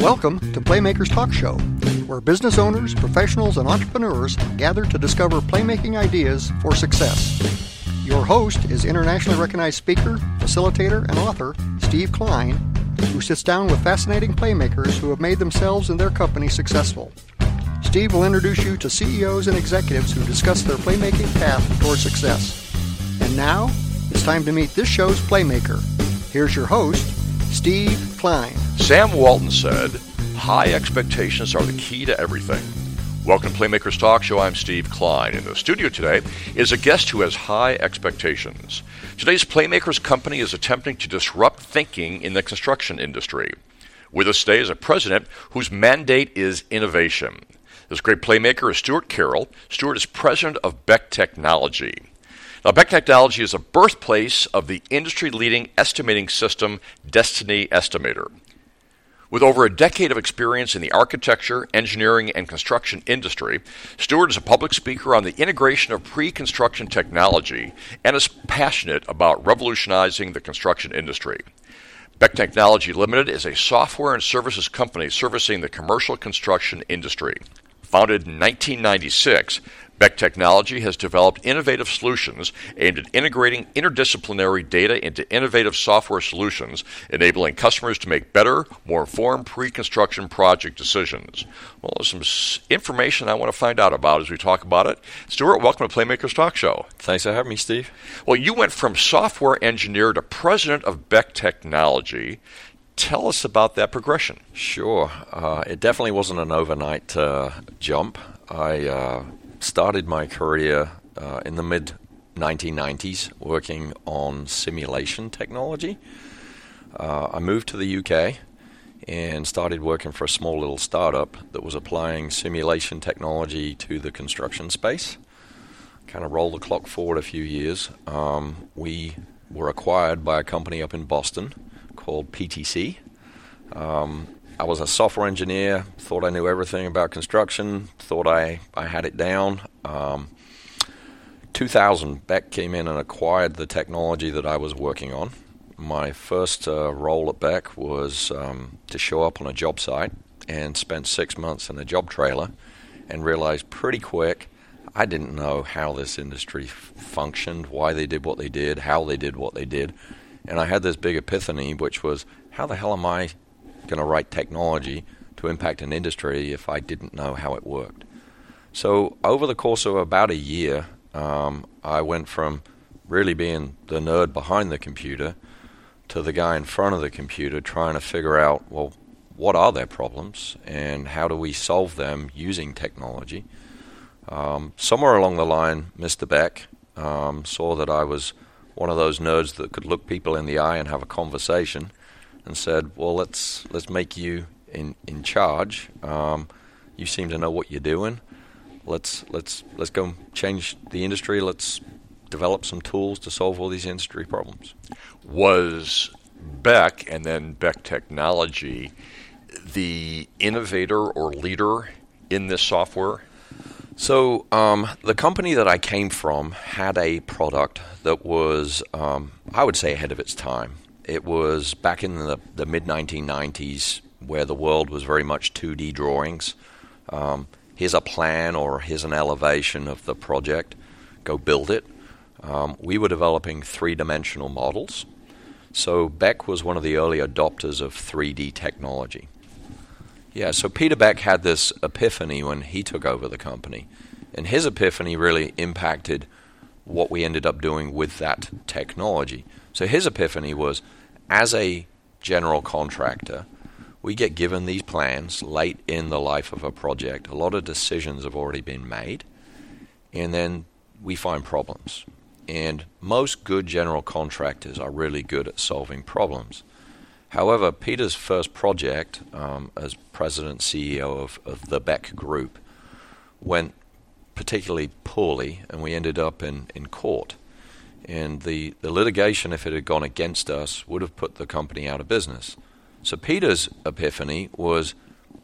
Welcome to Playmakers Talk Show, where business owners, professionals, and entrepreneurs gather to discover playmaking ideas for success. Your host is internationally recognized speaker, facilitator, and author Steve Klein, who sits down with fascinating playmakers who have made themselves and their company successful. Steve will introduce you to CEOs and executives who discuss their playmaking path toward success. And now, it's time to meet this show's playmaker. Here's your host, Steve Klein. Sam Walton said, "High expectations are the key to everything." Welcome to Playmakers Talk Show. I'm Steve Klein. In the studio today is a guest who has high expectations. Today's Playmakers company is attempting to disrupt thinking in the construction industry. With us today is a president whose mandate is innovation. This great playmaker is Stuart Carroll. Stuart is president of Beck Technology. Now, Beck Technology is the birthplace of the industry-leading estimating system, Destiny Estimator. With over a decade of experience in the architecture, engineering, and construction industry, Stuart is a public speaker on the integration of pre-construction technology and is passionate about revolutionizing the construction industry. Beck Technology Limited is a software and services company servicing the commercial construction industry. Founded in 1996, Beck Technology has developed innovative solutions aimed at integrating interdisciplinary data into innovative software solutions, enabling customers to make better, more informed pre-construction project decisions. Well, there's some information I want to find out about as we talk about it. Stuart, welcome to Playmakers Talk Show. Thanks for having me, Steve. Well, you went from software engineer to president of Beck Technology. Tell us about that progression. Sure. It definitely wasn't an overnight jump. I started my career in the mid-1990s working on simulation technology. I moved to the UK and started working for a small little startup that was applying simulation technology to the construction space. Kind of roll the clock forward a few years. We were acquired by a company up in Boston called PTC. I was a software engineer, thought I knew everything about construction, thought I had it down. 2000, Beck came in and acquired the technology that I was working on. My first role at Beck was to show up on a job site and spent 6 months in a job trailer and realized pretty quick I didn't know how this industry functioned, why they did what they did, how they did what they did. And I had this big epiphany, which was, how the hell am I going to write technology to impact an industry if I didn't know how it worked? So over the course of about a year, I went from really being the nerd behind the computer to the guy in front of the computer trying to figure out, well, what are their problems and how do we solve them using technology? Somewhere along the line, Mr. Beck saw that I was one of those nerds that could look people in the eye and have a conversation, and said, well, let's make you in charge. You seem to know what you're doing. Let's go change the industry. Let's develop some tools to solve all these industry problems. Was Beck and then Beck Technology the innovator or leader in this software? So the company that I came from had a product that was, I would say, ahead of its time. It was back in the mid-1990s where the world was very much 2D drawings. Here's a plan or here's an elevation of the project. Go build it. We were developing three-dimensional models. So Beck was one of the early adopters of 3D technology. Yeah, so Peter Beck had this epiphany when he took over the company. And his epiphany really impacted what we ended up doing with that technology. So his epiphany was, as a general contractor, we get given these plans late in the life of a project. A lot of decisions have already been made, and then we find problems. And most good general contractors are really good at solving problems. However, Peter's first project as president CEO of the Beck Group went particularly poorly, and we ended up in court. And the litigation, if it had gone against us, would have put the company out of business. So Peter's epiphany was,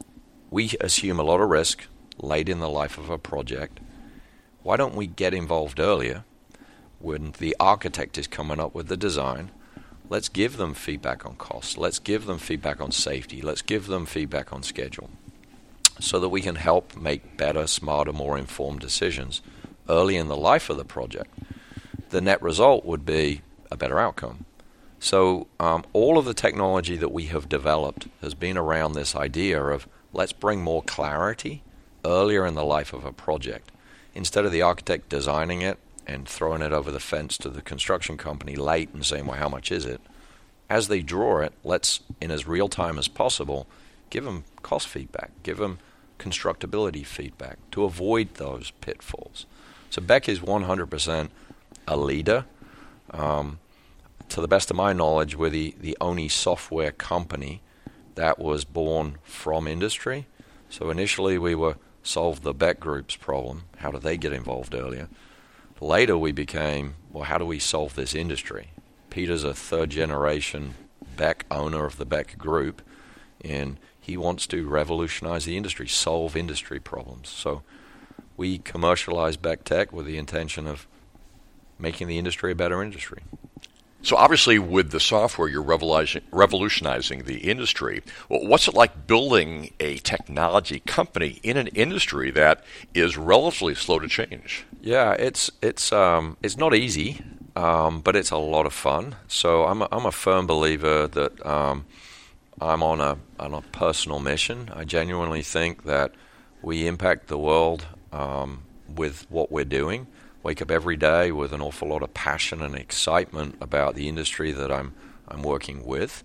we assume a lot of risk late in the life of a project. Why don't we get involved earlier when the architect is coming up with the design? let's give them feedback on cost. Let's give them feedback on safety. Let's give them feedback on schedule so that we can help make better, smarter, more informed decisions early in the life of the project. The net result would be a better outcome. So all of the technology that we have developed has been around this idea of let's bring more clarity earlier in the life of a project. Instead of the architect designing it and throwing it over the fence to the construction company late and saying, well, how much is it? As they draw it, let's, in as real time as possible, give them cost feedback, give them constructability feedback to avoid those pitfalls. So Beck is 100% a leader. To the best of my knowledge, we're the only software company that was born from industry. So initially we were solve the Beck Group's problem. How do they get involved earlier? Later we became, well, how do we solve this industry? Peter's a third-generation Beck owner of the Beck Group, and he wants to revolutionize the industry, solve industry problems. So we commercialized Beck Tech with the intention of making the industry a better industry. So obviously with the software, you're revolutionizing the industry. Well, what's it like building a technology company in an industry that is relatively slow to change? Yeah, it's not easy, but it's a lot of fun. So I'm a firm believer that I'm on a personal mission. I genuinely think that we impact the world with what we're doing. Wake up every day with an awful lot of passion and excitement about the industry that I'm working with.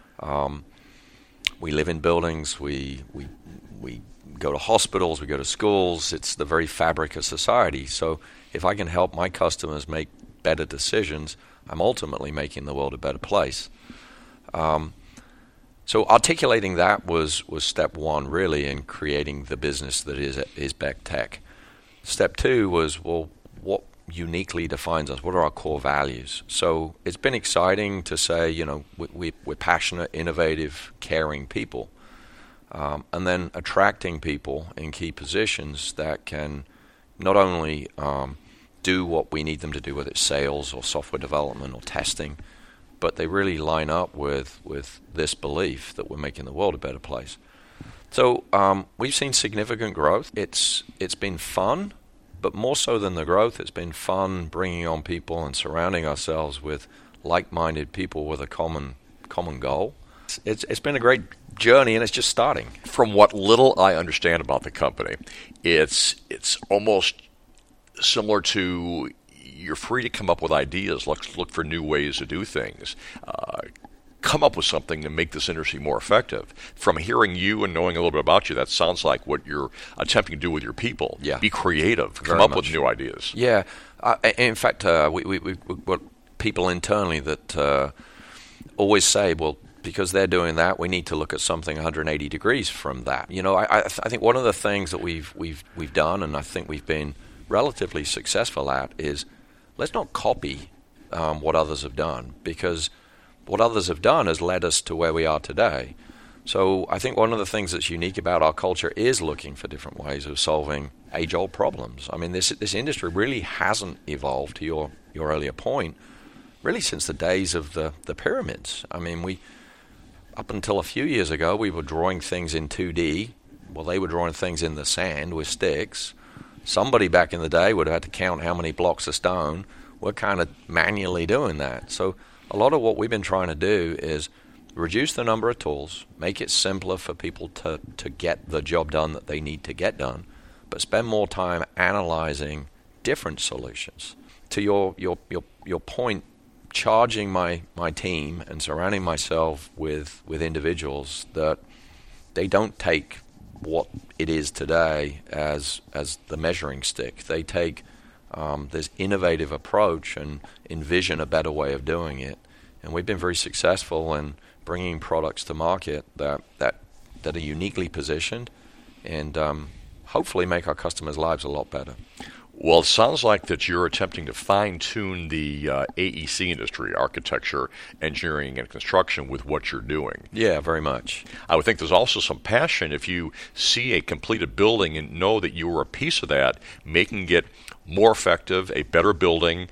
We live in buildings. We go to hospitals. We go to schools. It's the very fabric of society. So if I can help my customers make better decisions, I'm ultimately making the world a better place. So articulating that was step one, really, in creating the business that is Beck Tech. Step two was, well, what uniquely defines us? What are our core values? So it's been exciting to say, we're passionate, innovative, caring people, and then attracting people in key positions that can not only do what we need them to do, whether it's sales or software development or testing, but they really line up with this belief that we're making the world a better place. So we've seen significant growth. It's been fun. But more so than the growth, it's been fun bringing on people and surrounding ourselves with like-minded people with a common goal. It's been a great journey, and it's just starting. From what little I understand about the company, it's almost similar to you're free to come up with ideas, look for new ways to do things. Come up with something to make this industry more effective. From hearing you and knowing a little bit about you, that sounds like what you're attempting to do with your people. Yeah. Be creative. Very come up much. with new ideas. Yeah. In fact, we've got people internally that always say, well, because they're doing that, we need to look at something 180 degrees from that. I think one of the things that we've done, and I think we've been relatively successful at, is let's not copy what others have done, because what others have done has led us to where we are today. So I think one of the things that's unique about our culture is looking for different ways of solving age-old problems. I mean, this industry really hasn't evolved, to your earlier point, really since the days of the pyramids. I mean, up until a few years ago, we were drawing things in 2D. Well, they were drawing things in the sand with sticks. Somebody back in the day would have had to count how many blocks of stone. We're kind of manually doing that. So a lot of what we've been trying to do is reduce the number of tools, make it simpler for people to get the job done that they need to get done, but spend more time analyzing different solutions. To your point, charging my team and surrounding myself with individuals that they don't take what it is today as the measuring stick. They take this innovative approach and envision a better way of doing it. And we've been very successful in bringing products to market that are uniquely positioned and hopefully make our customers' lives a lot better. Well, it sounds like that you're attempting to fine-tune the AEC industry, architecture, engineering, and construction, with what you're doing. Yeah, very much. I would think there's also some passion if you see a completed building and know that you were a piece of that, making it more effective, a better building,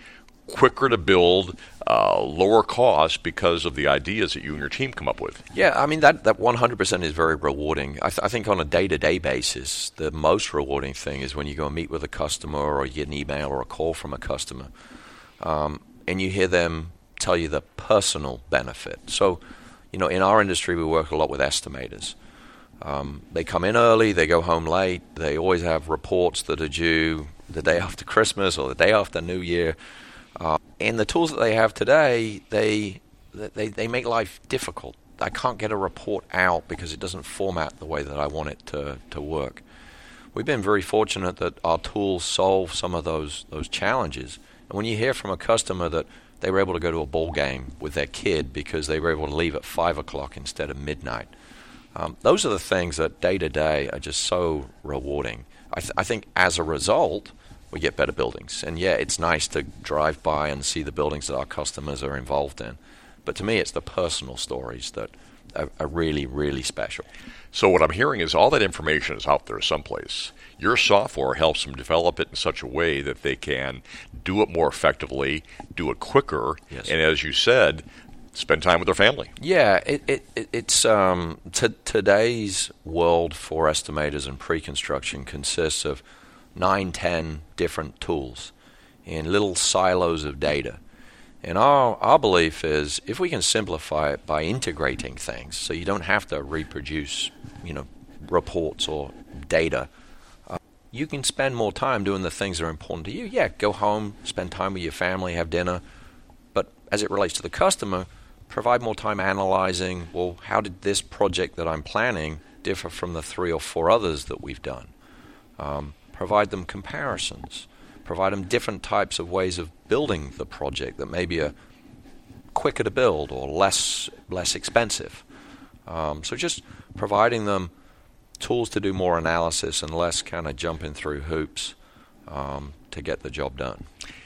quicker to build, lower cost because of the ideas that you and your team come up with. Yeah, I mean, that 100% is very rewarding. I think on a day-to-day basis, the most rewarding thing is when you go and meet with a customer or you get an email or a call from a customer, and you hear them tell you the personal benefit. So, in our industry, we work a lot with estimators. They come in early, they go home late, they always have reports that are due the day after Christmas or the day after New Year. And the tools that they have today, they make life difficult. I can't get a report out because it doesn't format the way that I want it to work. We've been very fortunate that our tools solve some of those challenges. And when you hear from a customer that they were able to go to a ball game with their kid because they were able to leave at 5 o'clock instead of midnight, those are the things that day to day are just so rewarding. I think as a result, we get better buildings. And yeah, it's nice to drive by and see the buildings that our customers are involved in. But to me, it's the personal stories that are really, really special. So what I'm hearing is all that information is out there someplace. Your software helps them develop it in such a way that they can do it more effectively, do it quicker, yes. And as you said, spend time with their family. Yeah, it's today's world for estimators and pre-construction consists of 9-10 different tools in little silos of data. And our belief is if we can simplify it by integrating things so you don't have to reproduce, reports or data, you can spend more time doing the things that are important to you. Yeah, go home, spend time with your family, have dinner. But as it relates to the customer, provide more time analyzing, well, how did this project that I'm planning differ from the 3 or 4 others that we've done? Provide them comparisons. Provide them different types of ways of building the project that maybe are quicker to build or less expensive. So just providing them tools to do more analysis and less kind of jumping through hoops to get the job done.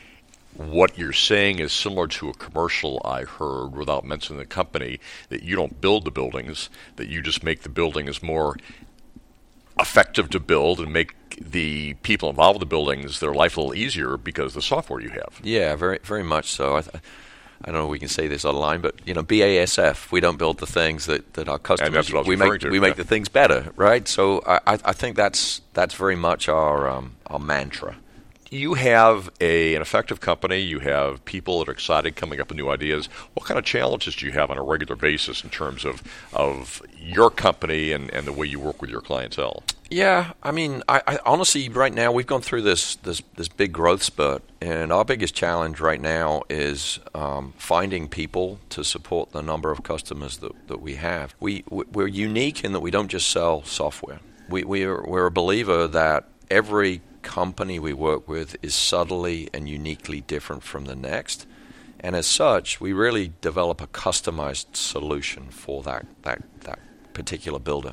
What you're saying is similar to a commercial I heard, without mentioning the company, that you don't build the buildings, that you just make the buildings more effective to build and make the people involved with the buildings, their life a little easier because of the software you have. Yeah, very, very much so. I don't know if we can say this online, but BASF, we don't build the things that our customers. We make the things better, right? So I think that's very much our mantra. You have an effective company. You have people that are excited coming up with new ideas. What kind of challenges do you have on a regular basis in terms of your company and the way you work with your clientele? Yeah, I mean, I honestly, right now, we've gone through this big growth spurt, and our biggest challenge right now is finding people to support the number of customers that we have. We're unique in that we don't just sell software. We're a believer that every company we work with is subtly and uniquely different from the next, and as such, we really develop a customized solution for that particular builder.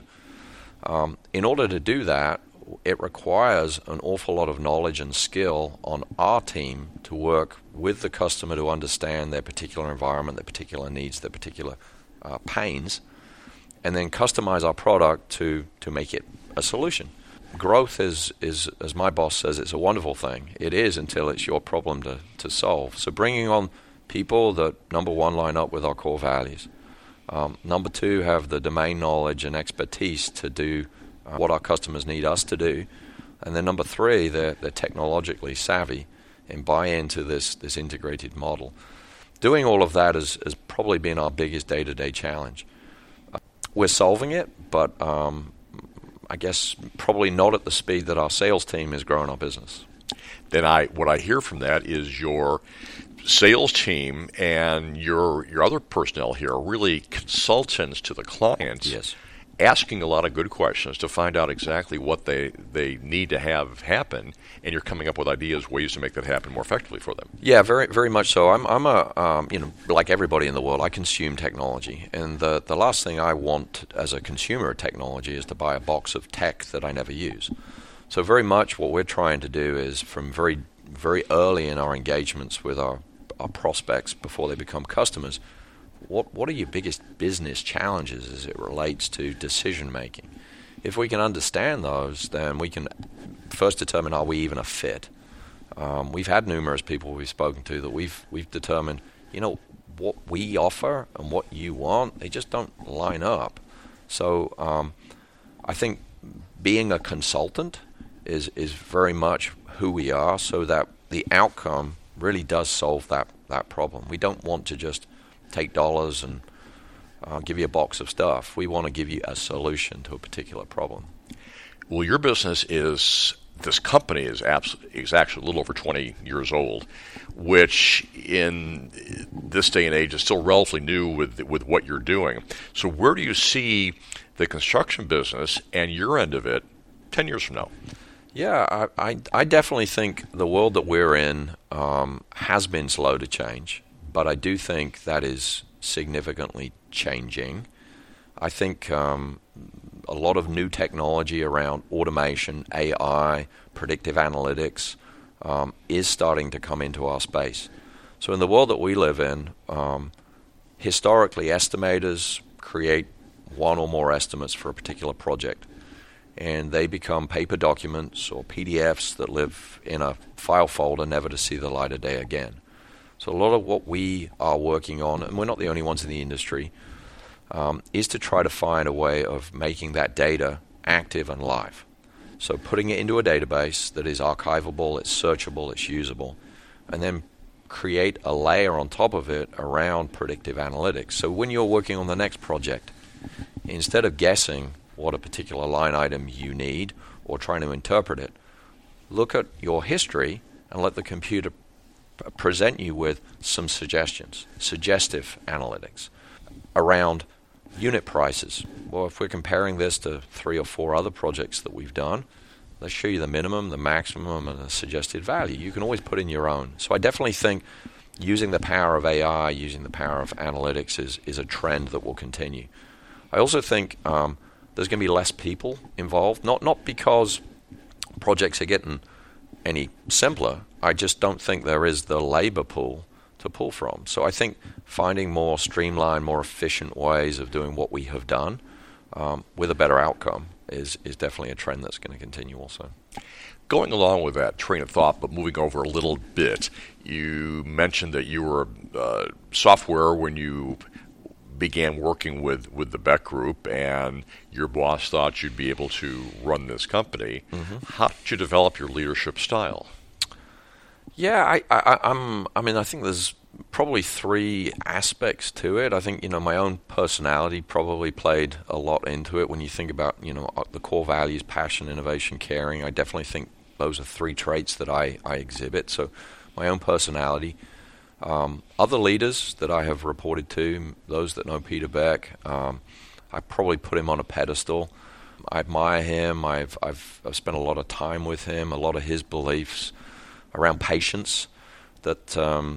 In order to do that, it requires an awful lot of knowledge and skill on our team to work with the customer to understand their particular environment, their particular needs, their particular pains, and then customize our product to make it a solution. Growth is, as my boss says, it's a wonderful thing. It is until it's your problem to solve. So bringing on people that, number one, line up with our core values. Number two, have the domain knowledge and expertise to do what our customers need us to do. And then number three, they're technologically savvy and buy into this integrated model. Doing all of that has probably been our biggest day-to-day challenge. We're solving it, but I guess probably not at the speed that our sales team is growing our business. Then what I hear from that is your sales team and your other personnel here are really consultants to the clients. Yes. Asking a lot of good questions to find out exactly what they need to have happen, and you're coming up with ideas, ways to make that happen more effectively for them. Yeah, very, very much so. I'm a like everybody in the world, I consume technology, and the last thing I want as a consumer of technology is to buy a box of tech that I never use. So very much what we're trying to do is from very, very early in our engagements with our prospects before they become customers, what are your biggest business challenges as it relates to decision making? If we can understand those, then we can first determine, are we even a fit? We've had numerous people we've spoken to that we've determined, what we offer and what you want, they just don't line up. So I think being a consultant is very much who we are, so that the outcome really does solve that problem. We don't want to just take dollars and give you a box of stuff. We want to give you a solution to a particular problem. Well, your business this company is actually a little over 20 years old, which in this day and age is still relatively new with what you're doing. So where do you see the construction business and your end of it 10 years from now? Yeah, I definitely think the world that we're in has been slow to change, but I do think that is significantly changing. I think a lot of new technology around automation, AI, predictive analytics is starting to come into our space. So in the world that we live in, historically estimators create one or more estimates for a particular project, and they become paper documents or PDFs that live in a file folder never to see the light of day again. So a lot of what we are working on, and we're not the only ones in the industry, is to try to find a way of making that data active and live. So putting it into a database that is archivable, it's searchable, it's usable, and then create a layer on top of it around predictive analytics. So when you're working on the next project, instead of guessing what a particular line item you need or trying to interpret it, look at your history and let the computer present you with some suggestions, suggestive analytics around unit prices. Well, if we're comparing this to 3 or 4 other projects that we've done, let's show you the minimum, the maximum, and the suggested value. You can always put in your own. So I definitely think using the power of AI, using the power of analytics is a trend that will continue. I also think there's going to be less people involved, not because projects are getting any simpler. I just don't think there is the labor pool to pull from. So I think finding more streamlined, more efficient ways of doing what we have done with a better outcome is definitely a trend that's going to continue also. Going along with that train of thought, but moving over a little bit, you mentioned that you were software when you began working with the Beck Group, and your boss thought you'd be able to run this company. Mm-hmm. How did you develop your leadership style? Yeah, I think there's probably 3 aspects to it. I think, my own personality probably played a lot into it. When you think about, the core values, passion, innovation, caring, I definitely think those are 3 traits that I exhibit. So my own personality. Other leaders that I have reported to, those that know Peter Beck, I probably put him on a pedestal. I admire him. I've spent a lot of time with him, a lot of his beliefs around patience, that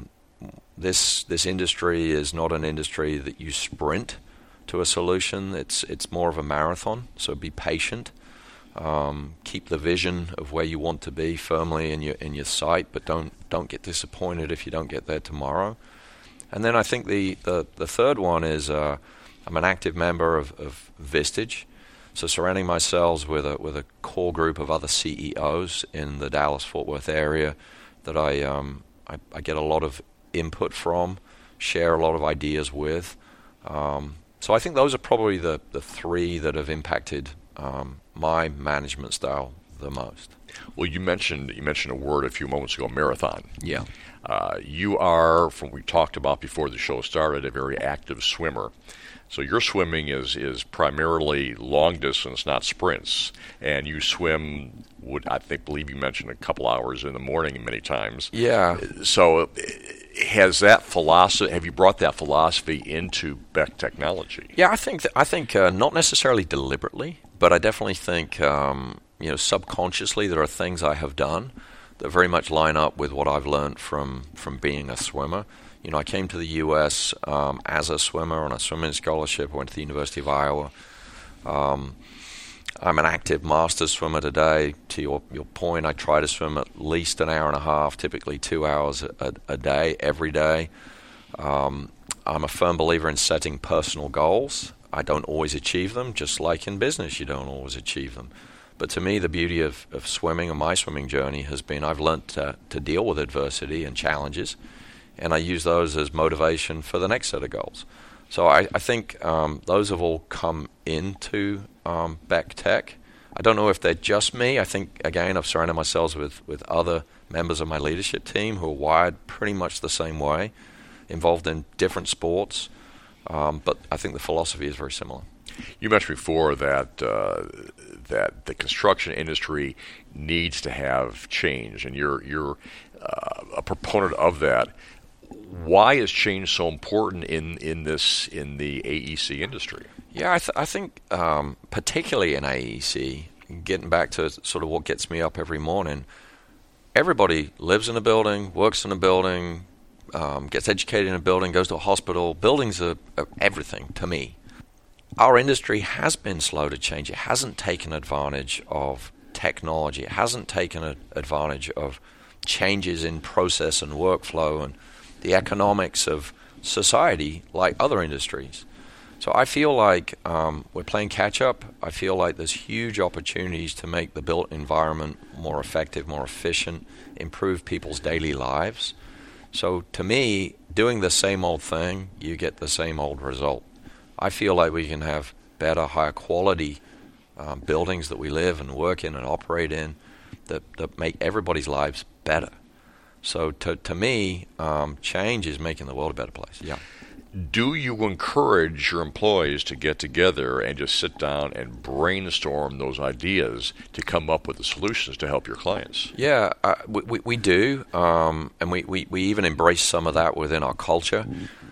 this industry is not an industry that you sprint to a solution. It's more of a marathon, so be patient. Keep the vision of where you want to be firmly in your sight, but don't get disappointed if you don't get there tomorrow. And then I think the third one is I'm an active member of Vistage, so surrounding myself with a core group of other CEOs in the Dallas-Fort Worth area that I get a lot of input from, share a lot of ideas with. So I think those are probably the 3 that have impacted my management style the most. Well, you mentioned a word a few moments ago, marathon. Yeah. You are, from what we talked about before the show started, a very active swimmer. So your swimming is primarily long distance, not sprints. And you swim, believe you mentioned a couple hours in the morning many times. Yeah. So have you brought that philosophy into Beck Technology? Yeah, I think not necessarily deliberately, but I definitely think subconsciously there are things I have done that very much line up with what I've learned from being a swimmer. I came to the U.S. As a swimmer on a swimming scholarship. I went to the University of Iowa. I'm an active master swimmer today. To your point, I try to swim at least an hour and a half, typically 2 hours a day, every day. I'm a firm believer in setting personal goals. I don't always achieve them, just like in business, you don't always achieve them. But to me, the beauty of swimming and my swimming journey has been I've learned to deal with adversity and challenges, and I use those as motivation for the next set of goals. So I think those have all come into Beck Tech. I don't know if they're just me. I think, again, I've surrounded myself with other members of my leadership team who are wired pretty much the same way, involved in different sports, but I think the philosophy is very similar. You mentioned before that that the construction industry needs to have change, and you're a proponent of that. Why is change so important in the AEC industry? Yeah, I think particularly in AEC, getting back to sort of what gets me up every morning, everybody lives in a building, works in a building, gets educated in a building, goes to a hospital. Buildings are everything to me. Our industry has been slow to change. It hasn't taken advantage of technology. It hasn't taken advantage of changes in process and workflow and the economics of society like other industries. So I feel like we're playing catch-up. I feel like there's huge opportunities to make the built environment more effective, more efficient, improve people's daily lives. So to me, doing the same old thing, you get the same old result. I feel like we can have better, higher quality buildings that we live and work in and operate in that make everybody's lives better. So to me, change is making the world a better place. Yeah. Do you encourage your employees to get together and just sit down and brainstorm those ideas to come up with the solutions to help your clients? Yeah, we do, and we even embrace some of that within our culture.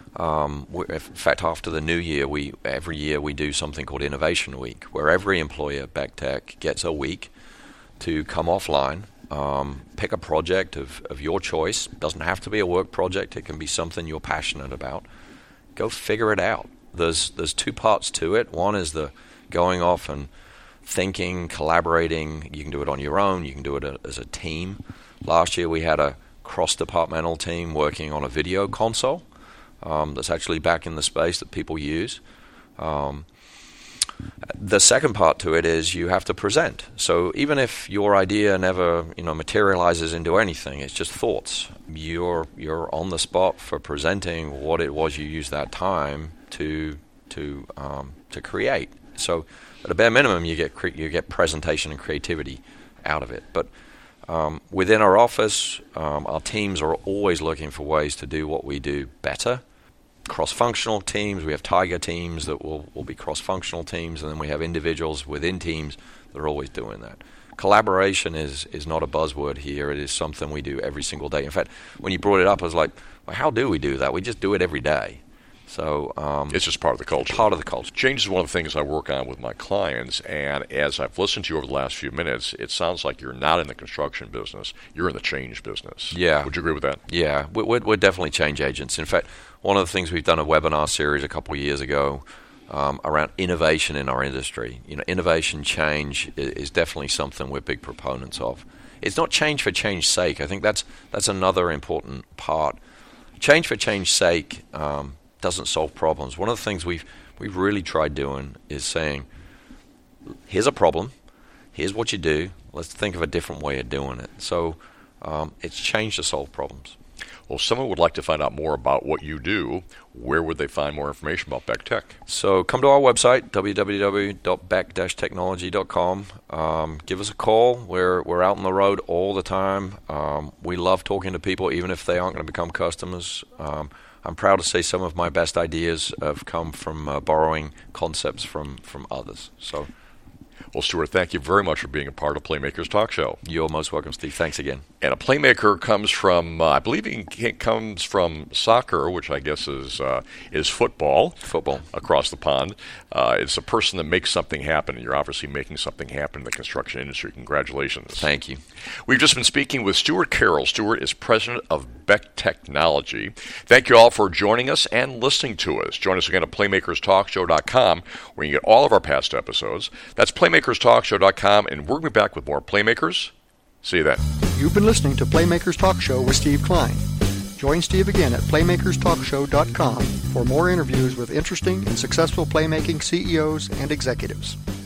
In fact, after the new year, every year we do something called Innovation Week, where every employee at Beck Tech gets a week to come offline, pick a project of your choice. It doesn't have to be a work project. It can be something you're passionate about. Go figure it out. There's two parts to it. One is the going off and thinking, collaborating. You can do it on your own. You can do it as a team. Last year we had a cross-departmental team working on a video console that's actually back in the space that people use. The second part to it is you have to present. So even if your idea never, materializes into anything, it's just thoughts. You're on the spot for presenting what it was you used that time to create. So at a bare minimum, you get presentation and creativity out of it. But within our office, our teams are always looking for ways to do what we do better. Cross-functional teams. We have Tiger teams that will be cross-functional teams, and then we have individuals within teams that are always doing that. Collaboration is not a buzzword here. It is something we do every single day. In fact, when you brought it up, I was like, well, how do we do that? We just do it every day. So it's just part of the culture. Part of the culture. Change is one of the things I work on with my clients, and as I've listened to you over the last few minutes, it sounds like you're not in the construction business. You're in the change business. Yeah. Would you agree with that? Yeah. We're definitely change agents. In fact, one of the things we've done a webinar series a couple of years ago around innovation in our industry. Innovation change is definitely something we're big proponents of. It's not change for change's sake. I think that's another important part. Change for change's sake doesn't solve problems. One of the things we've really tried doing is saying, here's a problem, here's what you do, let's think of a different way of doing it. So it's change to solve problems. Well, if someone would like to find out more about what you do, where would they find more information about Beck Tech? So come to our website, www.beck-technology.com. Give us a call. We're out on the road all the time. We love talking to people, even if they aren't going to become customers. I'm proud to say some of my best ideas have come from borrowing concepts from others. Well, Stuart, thank you very much for being a part of Playmakers Talk Show. You're most welcome, Steve. Thanks again. And a playmaker comes from, I believe it comes from soccer, which I guess is football. Football. Across the pond. It's a person that makes something happen, and you're obviously making something happen in the construction industry. Congratulations. Thank you. We've just been speaking with Stuart Carroll. Stuart is president of Beck Technology. Thank you all for joining us and listening to us. Join us again at PlaymakersTalkShow.com, where you can get all of our past episodes. That's PlaymakersTalkShow.com, and we're going to be back with more Playmakers. See you then. You've been listening to Playmakers Talk Show with Steve Klein. Join Steve again at PlaymakersTalkShow.com for more interviews with interesting and successful playmaking CEOs and executives.